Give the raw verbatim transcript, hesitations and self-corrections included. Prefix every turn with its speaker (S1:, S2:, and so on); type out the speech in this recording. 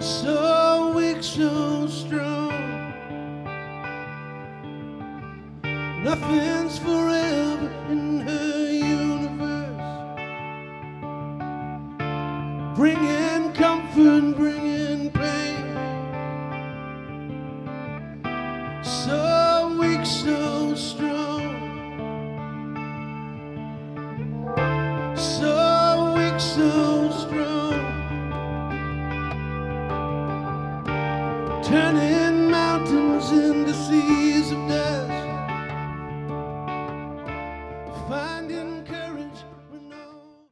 S1: So weak, so strong. Nothing's forever in her universe. Bringing comfort, bringing pain. So weak, so strong. So weak, so strong. Turning